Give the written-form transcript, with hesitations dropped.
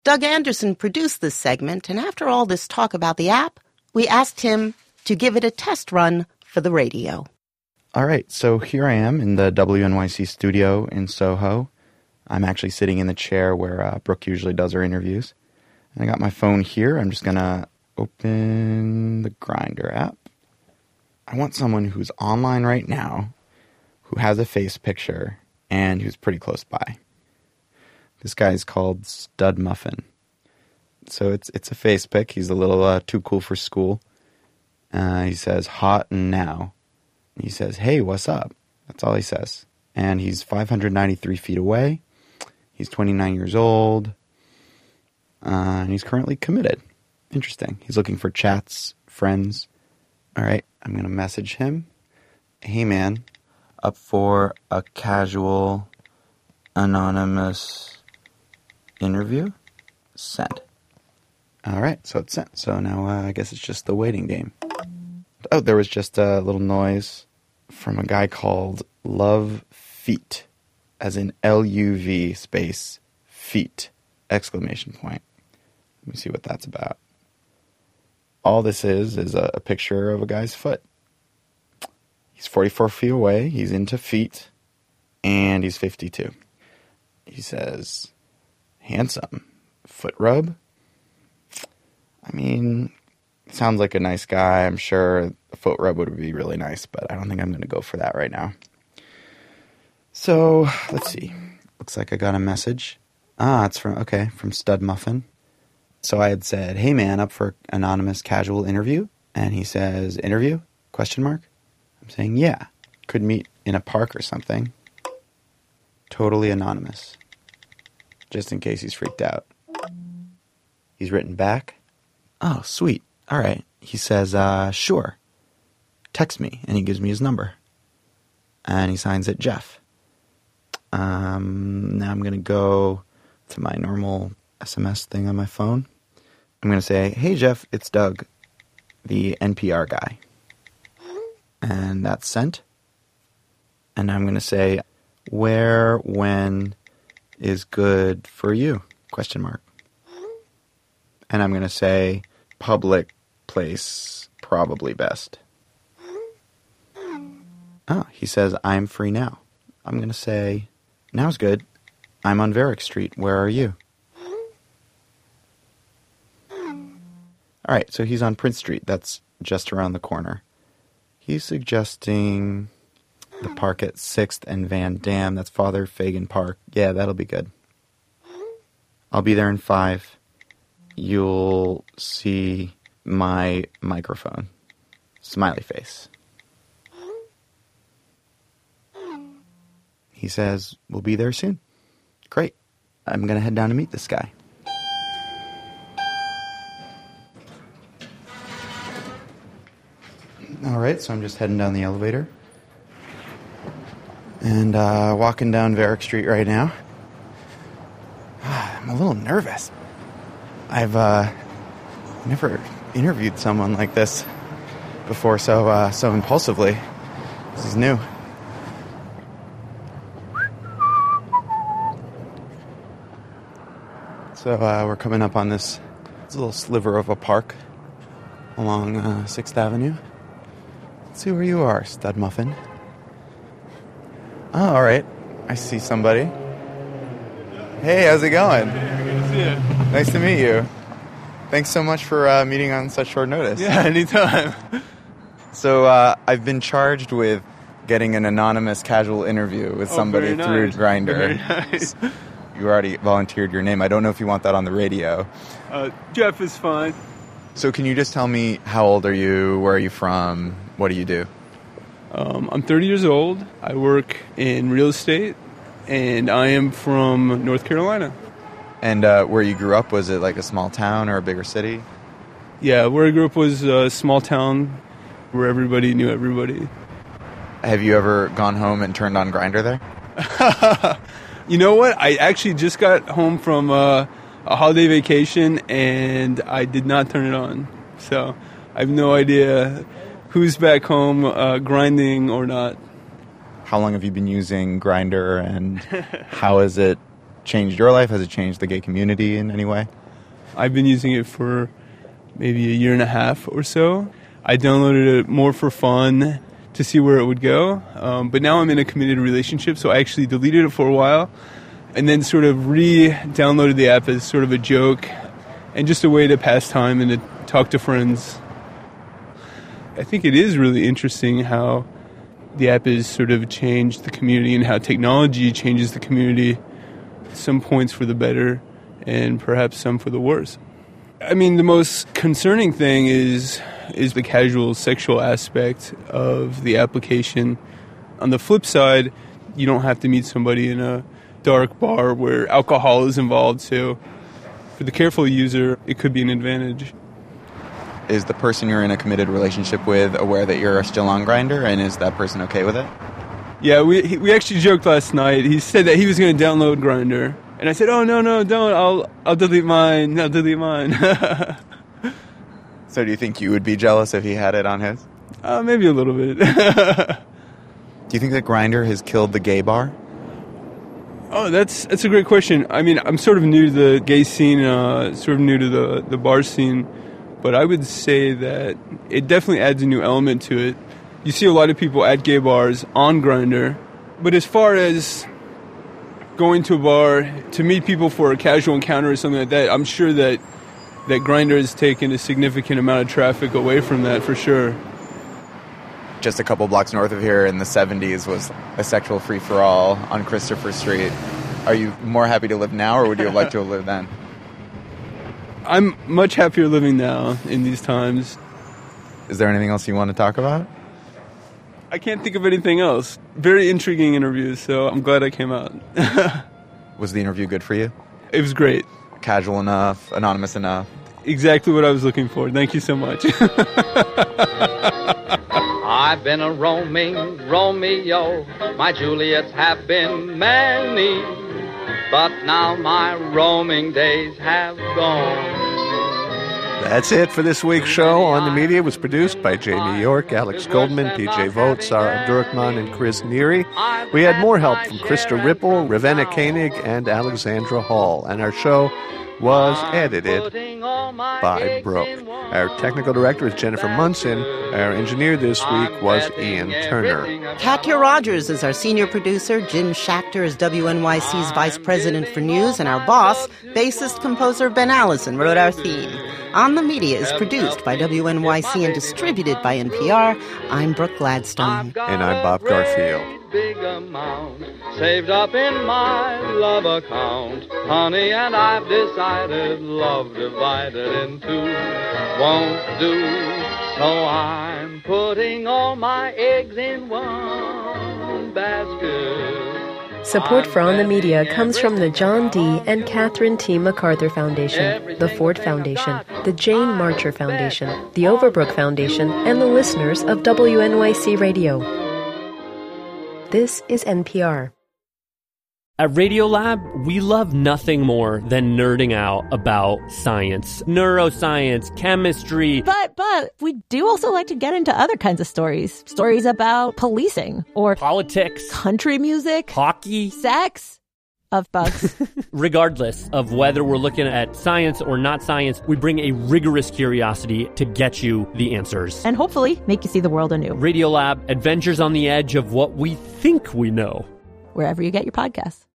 Doug Anderson produced this segment, and after all this talk about the app, we asked him to give it a test run for the radio. All right, so here I am in the WNYC studio in Soho. I'm actually sitting in the chair where Brooke usually does her interviews. And I got my phone here. I'm just going to open the Grindr app. I want someone who's online right now, who has a face picture, and who's pretty close by. This guy's called Stud Muffin. So it's a face pic. He's a little too cool for school. He says, hot and now. He says, hey, what's up? That's all he says. And he's 593 feet away. He's 29 years old. And he's currently committed. Interesting. He's looking for chats, friends. All right, I'm going to message him. Hey, man, up for a casual, anonymous interview? Send. All right, so it's sent. So now I guess it's just the waiting game. Oh, there was just a little noise from a guy called Love Feet, as in L-U-V space feet, exclamation point. Let me see what that's about. All this is a picture of a guy's foot. He's 44 feet away, he's into feet, and he's 52. He says, handsome, foot rub? I mean, sounds like a nice guy. I'm sure a foot rub would be really nice, but I don't think I'm going to go for that right now. So, let's see. Looks like I got a message. It's from Stud Muffin. So I had said, hey man, up for anonymous casual interview? And he says, interview? Question mark? I'm saying, yeah. Could meet in a park or something. Totally anonymous. Just in case he's freaked out. He's written back. Oh, sweet. All right. He says, sure. Text me. And he gives me his number. And he signs it Jeff. Now I'm going to go to my normal SMS thing on my phone. I'm going to say, hey, Jeff, it's Doug, the NPR guy. And that's sent. And I'm going to say, where, when is good for you? Question mark. And I'm going to say, public place, probably best. Oh, he says, I'm free now. I'm going to say, now's good. I'm on Varick Street. Where are you? All right, so he's on Prince Street. That's just around the corner. He's suggesting the park at 6th and Van Dam. That's Father Fagan Park. Yeah, that'll be good. I'll be there in 5. You'll see my microphone. Smiley face. He says, we'll be there soon. Great. I'm going to head down to meet this guy. All right, so I'm just heading down the elevator. And walking down Varick Street right now. I'm a little nervous. I've never interviewed someone like this before so impulsively. This is new. So we're coming up on this little sliver of a park along 6th Avenue. Let's see where you are, Stud Muffin. Oh, all right. I see somebody. Hey, how's it going? Hey, good to see you. Nice to meet you. Thanks so much for meeting on such short notice. Yeah, anytime. So I've been charged with getting an anonymous casual interview with somebody through Grindr. Very nice. You already volunteered your name. I don't know if you want that on the radio. Jeff is fine. So can you just tell me, how old are you? Where are you from? What do you do? I'm 30 years old. I work in real estate, and I am from North Carolina. And where you grew up, was it like a small town or a bigger city? Yeah, where I grew up was a small town where everybody knew everybody. Have you ever gone home and turned on Grindr there? You know what? I actually just got home from a holiday vacation, and I did not turn it on. So I have no idea who's back home grinding or not. How long have you been using Grindr, and how is it changed your life? Has it changed the gay community in any way? I've been using it for maybe a year and a half or so. I downloaded it more for fun to see where it would go. But now I'm in a committed relationship, so I actually deleted it for a while and then sort of re-downloaded the app as sort of a joke and just a way to pass time and to talk to friends. I think it is really interesting how the app has sort of changed the community and how technology changes the community, some points for the better and perhaps some for the worse. I mean, the most concerning thing is the casual sexual aspect of the application. On the flip side, you don't have to meet somebody in a dark bar where alcohol is involved, so for the careful user, it could be an advantage. Is the person you're in a committed relationship with aware that you're still on Grindr, and is that person okay with it? Yeah, we actually joked last night. He said that he was going to download Grindr, and I said, "Oh no, don't! I'll delete mine. I'll delete mine." So, do you think you would be jealous if he had it on his? Maybe a little bit. Do you think that Grindr has killed the gay bar? Oh, that's a great question. I mean, I'm sort of new to the gay scene, sort of new to the bar scene. But I would say that it definitely adds a new element to it. You see a lot of people at gay bars on Grindr. But as far as going to a bar to meet people for a casual encounter or something like that, I'm sure that Grindr has taken a significant amount of traffic away from that for sure. Just a couple blocks north of here in the 70s was a sexual free-for-all on Christopher Street. Are you more happy to live now, or would you have liked to have lived then? I'm much happier living now in these times. Is there anything else you want to talk about? I can't think of anything else. Very intriguing interview, so I'm glad I came out. Was the interview good for you? It was great. Casual enough? Anonymous enough? Exactly what I was looking for. Thank you so much. I've been a roaming Romeo. My Juliets have been many. But now my roaming days have gone. That's it for this week's show. On the Media was produced by Jamie York, Alex Goldman, PJ Vogt, Sarah Abdurrahman, and Chris Neary. We had more help from Krista Ripple, Ravenna Koenig, and Alexandra Hall. And our show was edited by Brooke. Our technical director is Jennifer Munson. Our engineer this week was Ian Turner. Katya Rogers is our senior producer. Jim Schachter is WNYC's vice president for news. And our boss, bassist-composer Ben Allison, wrote our theme. On the Media is produced by WNYC and distributed by NPR. I'm Brooke Gladstone. And I'm Bob Garfield. Big amount saved up in my love account, honey, and I've decided love divided in two won't do, so I'm putting all my eggs in one basket. Support for On the Media comes from the John D. and Catherine T. MacArthur Foundation, the Ford Foundation, the Jane Marcher Foundation, the Overbrook Foundation, and the listeners of WNYC Radio. This is NPR. At Radiolab, we love nothing more than nerding out about science, neuroscience, chemistry. But we do also like to get into other kinds of stories. Stories about policing or politics, country music, hockey, sex, of bugs. Regardless of whether we're looking at science or not science, we bring a rigorous curiosity to get you the answers. And hopefully make you see the world anew. Radiolab, adventures on the edge of what we think we know. Wherever you get your podcasts.